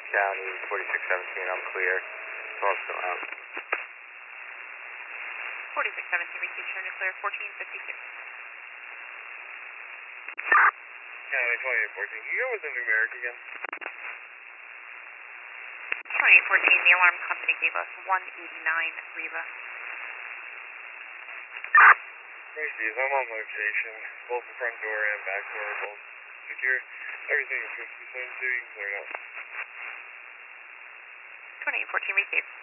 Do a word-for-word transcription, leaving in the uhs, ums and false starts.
County, forty-six seventeen, I'm clear. Smoke's still out. forty-six seventeen, receive shown to clear, fourteen fifty-six. County twenty-eight fourteen, can you go with the numeric again? twenty-eight fourteen, the alarm company gave us one eighty-nine Reba. Receive, I'm on location. Both the front door and back door are both secure. Everything is fifty seventy-two, you can clear now. twenty-eight fourteen, receive.